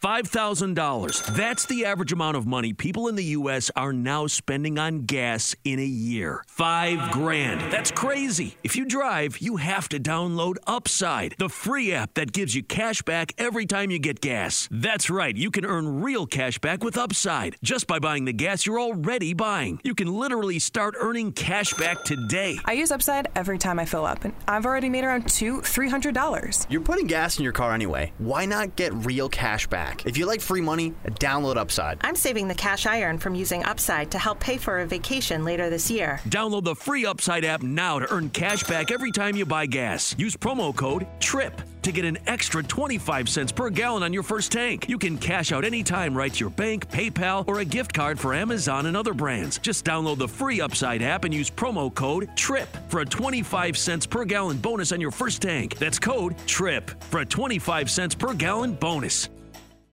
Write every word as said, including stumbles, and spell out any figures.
five thousand dollars. That's the average amount of money people in the U S are now spending on gas in a year. Five grand. That's crazy. If you drive, you have to download Upside, the free app that gives you cash back every time you get gas. That's right. You can earn real cash back with Upside just by buying the gas you're already buying. You can literally start earning cash back today. I use Upside every time I fill up, and I've already made around two, three hundred dollars. You're putting gas in your car anyway. Why not get real cash back? If you like free money, download Upside. I'm saving the cash I earn from using Upside to help pay for a vacation later this year. Download the free Upside app now to earn cash back every time you buy gas. Use promo code TRIP to get an extra twenty-five cents per gallon on your first tank. You can cash out anytime right to your bank, PayPal, or a gift card for Amazon and other brands. Just download the free Upside app and use promo code TRIP for a twenty-five cents per gallon bonus on your first tank. That's code TRIP for a twenty-five cents per gallon bonus.